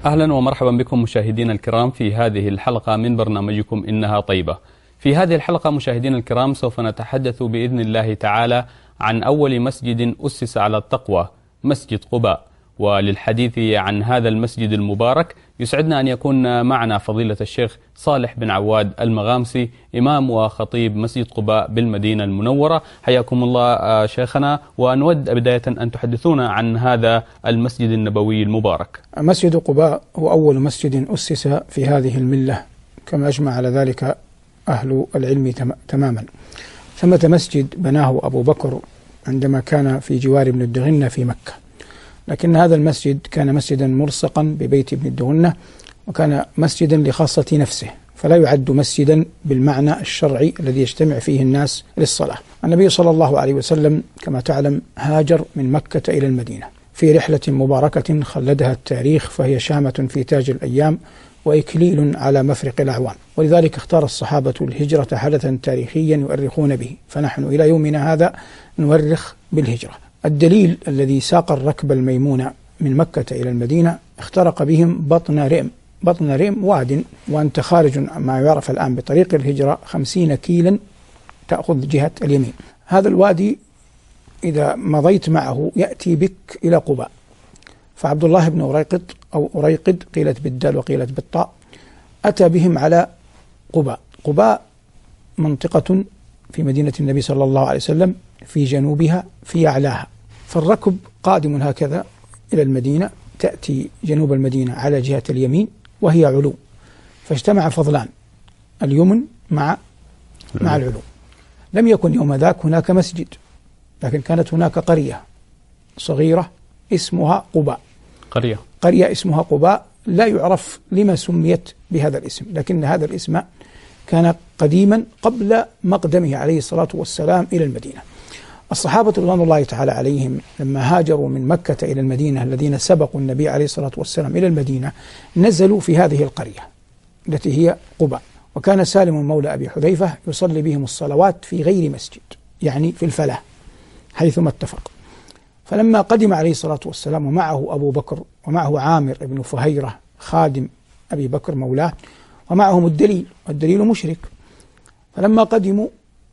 أهلا ومرحبا بكم مشاهدينا الكرام في هذه الحلقة من برنامجكم إنها طيبة. في هذه الحلقة مشاهدينا الكرام سوف نتحدث بإذن الله تعالى عن أول مسجد أسس على التقوى، مسجد قباء. وللحديث عن هذا المسجد المبارك يسعدنا أن يكون معنا فضيلة الشيخ صالح بن عواد المغامسي، إمام وخطيب مسجد قباء بالمدينة المنورة. حياكم الله شيخنا، ونود بداية أن تحدثونا عن هذا المسجد النبوي المبارك. مسجد قباء هو أول مسجد أسس في هذه الملة، كما أجمع على ذلك أهل العلم تماما. ثمة مسجد بناه أبو بكر عندما كان في جوار ابن الدغنة في مكة، لكن هذا المسجد كان مسجدا ملصقا ببيت ابن الدغنة، وكان مسجدا لخاصة نفسه، فلا يعد مسجدا بالمعنى الشرعي الذي يجتمع فيه الناس للصلاة. النبي صلى الله عليه وسلم كما تعلم هاجر من مكة إلى المدينة في رحلة مباركة خلدها التاريخ، فهي شامة في تاج الأيام وإكليل على مفرق الأعوام، ولذلك اختار الصحابة الهجرة حدثا تاريخيا يؤرخون به، فنحن إلى يومنا هذا نؤرخ بالهجرة. الدليل الذي ساق الركب الميمونة من مكة إلى المدينة اخترق بهم بطن ريم واد، وأنت خارج ما يعرف الآن بطريق الهجرة 50 كيلا تأخذ جهة اليمين. هذا الوادي إذا مضيت معه يأتي بك إلى قباء. فعبد الله بن أريقط أو أريقد قيلت بالدال وقيلت بالطاء أتى بهم على قباء. قباء منطقة في مدينة النبي صلى الله عليه وسلم في جنوبها في أعلاها، فالركب قادم هكذا إلى المدينة، تأتي جنوب المدينة على جهة اليمين وهي علو، فاجتمع فضلان اليمن مع العلو. لم يكن يوم ذاك هناك مسجد، لكن كانت هناك قرية صغيرة اسمها قباء، قرية اسمها قباء، لا يعرف لما سميت بهذا الاسم، لكن هذا الاسم كان قديما قبل مقدمه عليه الصلاة والسلام إلى المدينة. الصحابة رضوان الله تعالى عليهم لما هاجروا من مكة إلى المدينة، الذين سبقوا النبي عليه الصلاة والسلام إلى المدينة، نزلوا في هذه القرية التي هي قباء، وكان سالم مولى أبي حذيفة يصلي بهم الصلوات في غير مسجد، يعني في الفلاة حيثما اتفق. فلما قدم عليه الصلاة والسلام ومعه أبو بكر ومعه عامر بن فهيرة خادم أبي بكر مولاه، ومعهم الدليل مشرك، فلما قدموا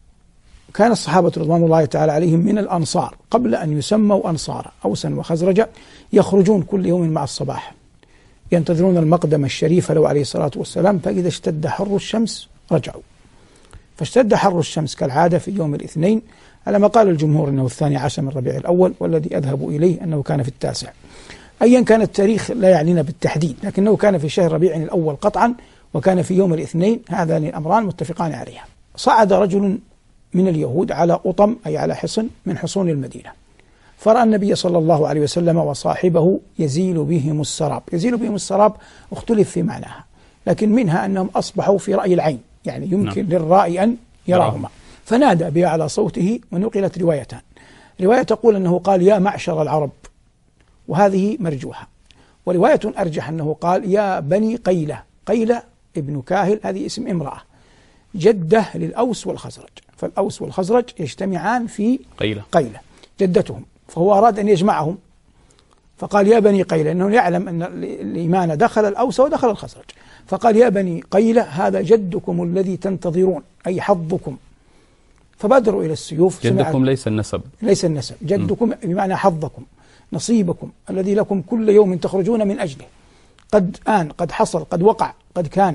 كان الصحابة رضوان الله تعالى عليهم من الأنصار قبل أن يسموا أنصارا، أوسا وخزرج، يخرجون كل يوم مع الصباح ينتظرون المقدم الشريف له عليه الصلاة والسلام، فإذا اشتد حر الشمس رجعوا. فاشتد حر الشمس كالعادة في يوم الاثنين، على ما قال الجمهور أنه 12 من ربيع الأول، والذي أذهب إليه أنه كان في 9. أيا كان التاريخ لا يعنينا بالتحديد، لكنه كان في شهر ربيع الأول قطعا، وكان في يوم الاثنين، هذان الأمران متفقان عليها. صعد رجل من اليهود على أطم، أي على حصن من حصون المدينة، فرأى النبي صلى الله عليه وسلم وصاحبه يزيل بهم السراب. يزيل بهم السراب اختلف في معناها، لكن منها أنهم أصبحوا في رأي العين، يعني يمكن للرائي أن يراهما، فنادى بأعلى صوته. ونقلت روايتان، رواية تقول أنه قال يا معشر العرب، وهذه مرجوحة، ورواية أرجح أنه قال يا بني قيلة. قيلة ابن كاهل هذه اسم امرأة جدة للأوس والخزرج، فالأوس والخزرج يجتمعان في قيلة جدتهم، فهو أراد أن يجمعهم فقال يا بني قيلة، إنه يعلم أن الإيمان دخل الأوس ودخل الخزرج، فقال يا بني قيلة هذا جدكم الذي تنتظرون، أي حظكم. فبادروا إلى السيوف. جدكم ليس النسب، جدكم بمعنى حظكم، نصيبكم الذي لكم كل يوم تخرجون من أجله، قد آن، قد حصل، قد وقع، قد كان.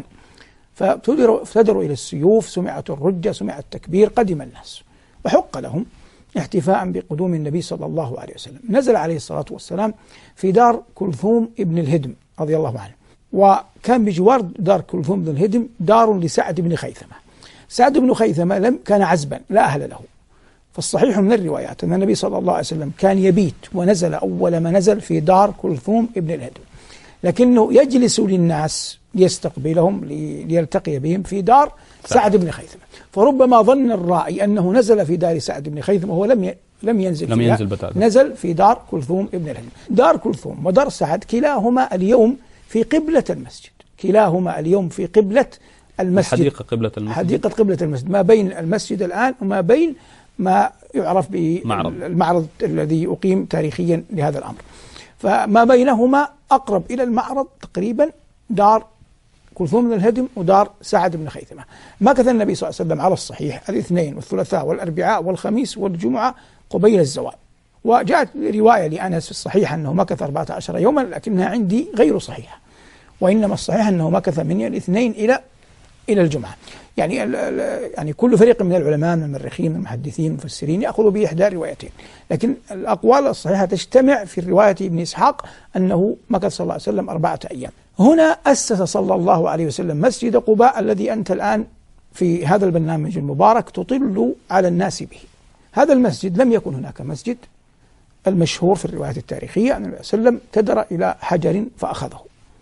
فابتدروا إلى السيوف، سمعت الرجة، سمع التكبير، قدم الناس وحق لهم احتفاء بقدوم النبي صلى الله عليه وسلم. نزل عليه الصلاة والسلام في دار كلثوم ابن الهدم رضي الله عنه، وكان بجوار دار كلثوم ابن الهدم دار لسعد بن خيثمة. سعد بن خيثمة كان عزبا لا أهل له، فالصحيح من الروايات أن النبي صلى الله عليه وسلم كان يبيت، ونزل أول ما نزل في دار كلثوم ابن الهدم، لكنه يجلس للناس ليستقبلهم ليلتقي بهم في دار سعد بن خيثمة. فربما ظن الرائي أنه نزل في دار سعد بن خيثمة، وهو لم ينزل فيها، نزل في دار كلثوم ابن الهدم. دار كلثوم ودار سعد كلاهما اليوم في قبلة المسجد، كلاهما اليوم في قبلة المسجد، حديقة قبلة المسجد، ما بين المسجد الآن وما بين ما يعرف بالمعرض الذي أقيم تاريخيا لهذا الأمر. فما بينهما أقرب إلى المعرض تقريبا دار كلثوم بن الهدم ودار سعد بن خيثمة. مكث النبي صلى الله عليه وسلم على الصحيح الاثنين والثلاثاء والأربعاء والخميس والجمعة قبيل الزوال. وجاءت رواية لأنس في الصحيح أنه مكث 14 يوما، لكنها عندي غير صحيحة، وإنما الصحيح أنه مكث من الاثنين إلى الجمعة. يعني كل فريق من العلماء من المؤرخين من المحدثين المفسرين يأخذ بإحدى الروايتين، لكن الأقوال الصحيحة تجتمع في رواية ابن إسحاق أنه مكث صلى الله عليه وسلم 4 أيام. هنا أسس صلى الله عليه وسلم مسجد قباء الذي أنت الآن في هذا البرنامج المبارك تطل على الناس به. هذا المسجد لم يكن هناك مسجد. المشهور في الروايات التاريخية أن النبي صلى الله عليه وسلم تدر إلى حجر فأخذه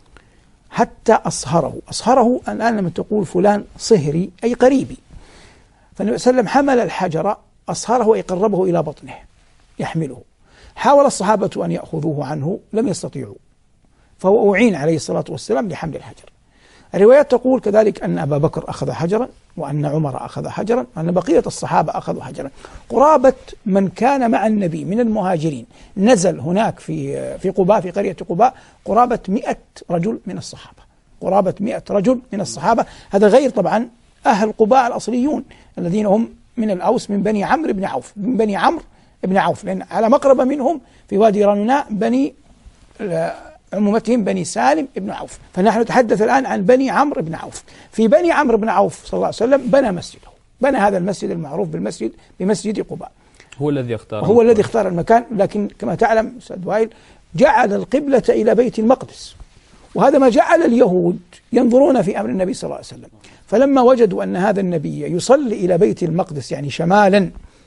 حتى أصهره الآن لما تقول فلان صهري أي قريبي، فالنبي صلى الله عليه وسلم حمل الحجر أصهره أي قربه إلى بطنه يحمله. حاول الصحابة أن يأخذوه عنه لم يستطيعوا، فهو أعين عليه الصلاة والسلام لحمل الحجر. الروايات تقول كذلك أن أبا بكر أخذ حجرا، وأن عمر أخذ حجرا، وأن بقية الصحابة أخذوا حجرا. قرابة من كان مع النبي من المهاجرين نزل هناك في قباء، في قرية قباء، قرابة 100 رجل من الصحابة، قرابة 100 رجل من الصحابة. هذا غير طبعا أهل قباء الأصليون الذين هم من الأوس من بني عمرو بن عوف، من بني عمرو بن عوف، لأن على مقربة منهم في وادي رنوناء بني عمومتهم بني سالم بن عوف. فنحن نتحدث الآن عن بني عمرو بن عوف. في بني عمرو بن عوف صلى الله عليه وسلم بنى مسجده، بنى هذا المسجد المعروف بمسجد قباء. هو الذي اختار المكان. لكن كما تعلم أستاذ وائل جعل القبلة إلى بيت المقدس، وهذا ما جعل اليهود ينظرون في أمر النبي صلى الله عليه وسلم. فلما وجدوا أن هذا النبي يصلي إلى بيت المقدس يعني شمالا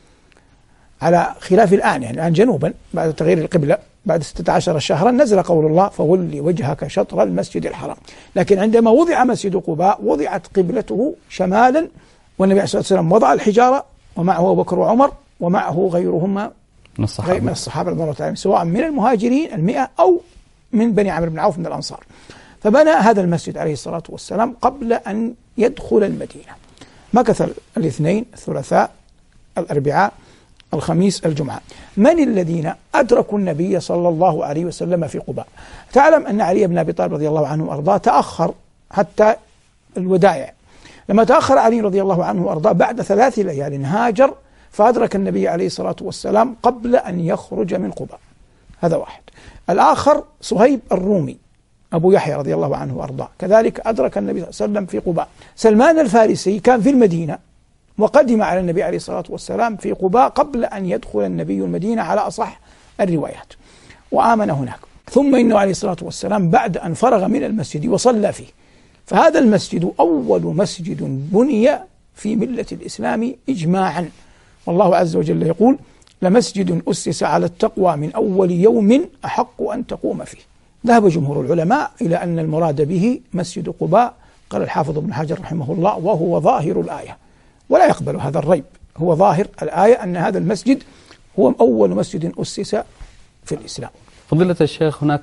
على خلاف الآن، يعني الآن جنوبا بعد تغيير القبلة بعد 16 شهرا نزل قول الله فولي وجهك شطر المسجد الحرام. لكن عندما وضع مسجد قباء وضعت قبلته شمالا، والنبي عليه الصلاة والسلام وضع الحجارة ومعه أبو بكر وعمر ومعه غيرهما من الصحابة رضي الله تعالى سواء من المهاجرين 100 أو من بني عمرو بن عوف من الأنصار. فبنى هذا المسجد عليه الصلاة والسلام قبل أن يدخل المدينة. مكث الاثنين الثلاثاء الأربعاء الخميس الجمعة. من الذين أدركوا النبي صلى الله عليه وسلم في قباء؟ تعلم أن علي بن أبي طالب رضي الله عنه وأرضاه تأخر حتى الوداع. لما تأخر علي رضي الله عنه وأرضاه بعد 3 ليال هاجر فأدرك النبي عليه الصلاة والسلام قبل أن يخرج من قباء. هذا واحد. الآخر صهيب الرومي أبو يحيى رضي الله عنه وأرضاه كذلك أدرك النبي صلى الله عليه وسلم في قباء. سلمان الفارسي كان في المدينة وقدم على النبي عليه الصلاة والسلام في قباء قبل أن يدخل النبي المدينة على أصح الروايات، وآمن هناك. ثم إنه عليه الصلاة والسلام بعد أن فرغ من المسجد وصلى فيه. فهذا المسجد أول مسجد بني في ملة الإسلام إجماعا، والله عز وجل يقول لمسجد أسس على التقوى من أول يوم أحق أن تقوم فيه. ذهب جمهور العلماء إلى أن المراد به مسجد قباء، قال الحافظ ابن حجر رحمه الله وهو ظاهر الآية، ولا يقبل هذا الريب، هو ظاهر الآية أن هذا المسجد هو أول مسجد أسس في الإسلام. فضيلة الشيخ، هناك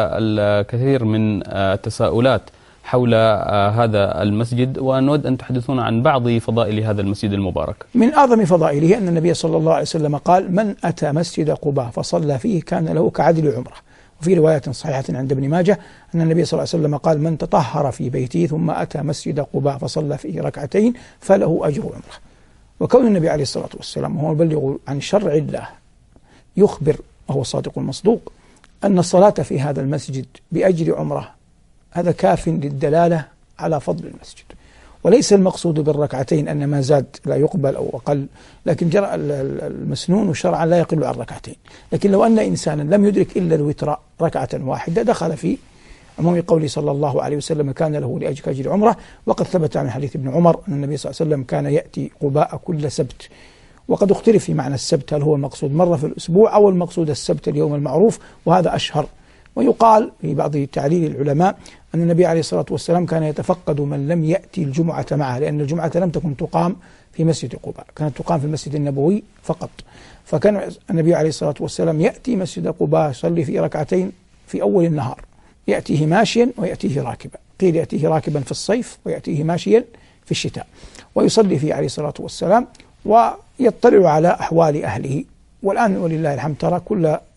الكثير من التساؤلات حول هذا المسجد، ونود أن تحدثونا عن بعض فضائل هذا المسجد المبارك. من أعظم فضائله أن النبي صلى الله عليه وسلم قال من أتى مسجد قباء فصلى فيه كان له كعدل عمره. وفي رواية صحيحة عند ابن ماجه أن النبي صلى الله عليه وسلم قال من تطهر في بيته ثم أتى مسجد قباء فصلى فيه 2 ركعتين فله أجر عمره. وكون النبي عليه الصلاة والسلام هو يبلغ عن شرع الله يخبر وهو الصادق المصدوق أن الصلاة في هذا المسجد بأجر عمره، هذا كاف للدلالة على فضل المسجد. وليس المقصود بالركعتين أن ما زاد لا يقبل أو أقل، لكن جرى المسنون شرعا لا يقل عن 2 ركعتين. لكن لو أن إنسانا لم يدرك إلا الوتر 1 ركعة دخل في عموم قوله صلى الله عليه وسلم كان له لأجر عمره. وقد ثبت عن حديث ابن عمر أن النبي صلى الله عليه وسلم كان يأتي قباء كل سبت. وقد اختلف في معنى السبت، هل هو المقصود مرة في الأسبوع أو المقصود السبت اليوم المعروف، وهذا أشهر. ويقال في بعض تعليل العلماء أن النبي عليه الصلاة والسلام كان يتفقد من لم يأتي الجمعة معه، لأن الجمعة لم تكن تقام في مسجد قباء، كانت تقام في المسجد النبوي فقط. فكان النبي عليه الصلاة والسلام يأتي مسجد قباء يصلي في 2 ركعتين في أول النهار، يأتيه ماشيا ويأتيه راكبا، قيل يأتيه راكبا في الصيف ويأتيه ماشيا في الشتاء، ويصلي فيه عليه الصلاة والسلام ويطلع على أحوال أهله. والآن ولله الحمد ترى كل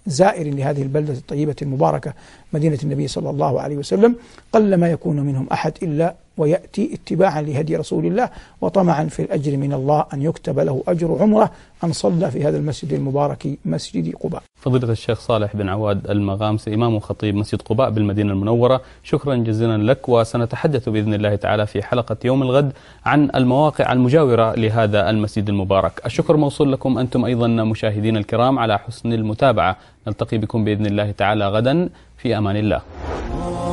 زائر لهذه البلدة الطيبة المباركة مدينة النبي صلى الله عليه وسلم، قل ما يكون منهم أحد إلا ويأتي اتباعا لهدي رسول الله وطمعا في الأجر من الله أن يكتب له أجر عمره أن صلى في هذا المسجد المبارك مسجد قباء. فضيلة الشيخ صالح بن عواد المغامسي إمام وخطيب مسجد قباء بالمدينة المنورة، شكرا جزيلا لك، وسنتحدث بإذن الله تعالى في حلقة يوم الغد عن المواقع المجاورة لهذا المسجد المبارك. الشكر موصول لكم أنتم أيضا مشاهدين الكرام على حسن المتابعة، نلتقي بكم بإذن الله تعالى غدا، في أمان الله.